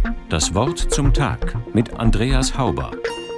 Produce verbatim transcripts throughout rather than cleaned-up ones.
Das Wort zum Tag mit Andreas Hauber.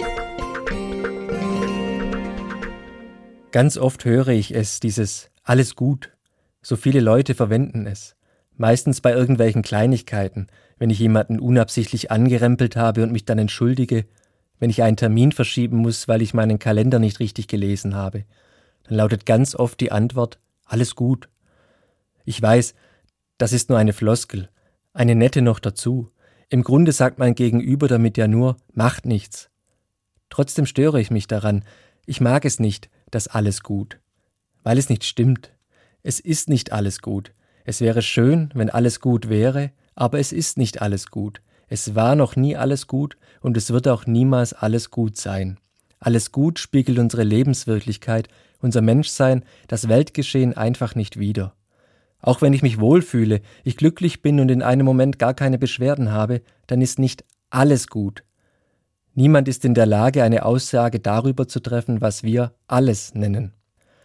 Ganz oft höre ich es, dieses »alles gut«. So viele Leute verwenden es. Meistens bei irgendwelchen Kleinigkeiten, wenn ich jemanden unabsichtlich angerempelt habe und mich dann entschuldige, wenn ich einen Termin verschieben muss, weil ich meinen Kalender nicht richtig gelesen habe. Dann lautet ganz oft die Antwort »alles gut«. Ich weiß, das ist nur eine Floskel, eine nette noch dazu. Im Grunde sagt mein Gegenüber damit ja nur »macht nichts«. Trotzdem störe ich mich daran. Ich mag es nicht, das alles gut. Weil es nicht stimmt. Es ist nicht alles gut. Es wäre schön, wenn alles gut wäre, aber es ist nicht alles gut. Es war noch nie alles gut und es wird auch niemals alles gut sein. Alles gut spiegelt unsere Lebenswirklichkeit, unser Menschsein, das Weltgeschehen einfach nicht wider. Auch wenn ich mich wohlfühle, ich glücklich bin und in einem Moment gar keine Beschwerden habe, dann ist nicht alles gut. Niemand ist in der Lage, eine Aussage darüber zu treffen, was wir alles nennen.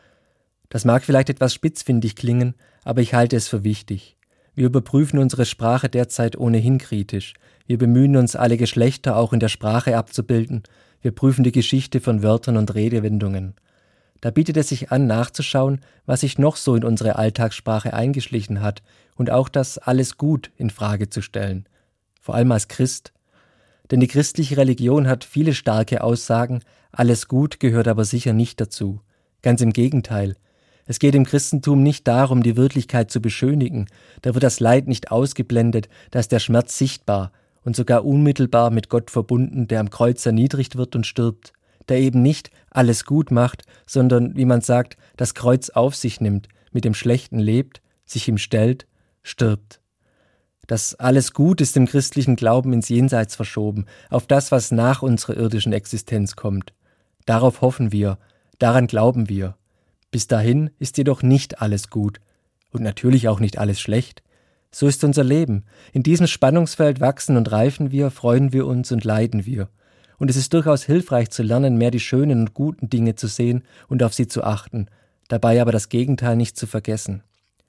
Das mag vielleicht etwas spitzfindig klingen, aber ich halte es für wichtig. Wir überprüfen unsere Sprache derzeit ohnehin kritisch. Wir bemühen uns, alle Geschlechter auch in der Sprache abzubilden. Wir prüfen die Geschichte von Wörtern und Redewendungen. Da bietet es sich an, nachzuschauen, was sich noch so in unsere Alltagssprache eingeschlichen hat und auch das alles gut in Frage zu stellen. Vor allem als Christ. Denn die christliche Religion hat viele starke Aussagen, alles gut gehört aber sicher nicht dazu. Ganz im Gegenteil. Es geht im Christentum nicht darum, die Wirklichkeit zu beschönigen. Da wird das Leid nicht ausgeblendet, da ist der Schmerz sichtbar und sogar unmittelbar mit Gott verbunden, der am Kreuz erniedrigt wird und stirbt. Der eben nicht alles gut macht, sondern, wie man sagt, das Kreuz auf sich nimmt, mit dem Schlechten lebt, sich ihm stellt, stirbt. Das alles gut ist im christlichen Glauben ins Jenseits verschoben, auf das, was nach unserer irdischen Existenz kommt. Darauf hoffen wir, daran glauben wir. Bis dahin ist jedoch nicht alles gut und natürlich auch nicht alles schlecht. So ist unser Leben. In diesem Spannungsfeld wachsen und reifen wir, freuen wir uns und leiden wir. Und es ist durchaus hilfreich zu lernen, mehr die schönen und guten Dinge zu sehen und auf sie zu achten, dabei aber das Gegenteil nicht zu vergessen.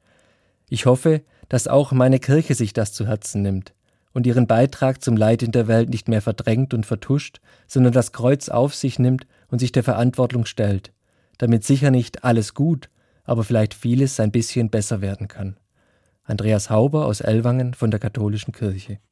Ich hoffe, dass auch meine Kirche sich das zu Herzen nimmt und ihren Beitrag zum Leid in der Welt nicht mehr verdrängt und vertuscht, sondern das Kreuz auf sich nimmt und sich der Verantwortung stellt, damit sicher nicht alles gut, aber vielleicht vieles ein bisschen besser werden kann. Andreas Hauber aus Ellwangen von der Katholischen Kirche.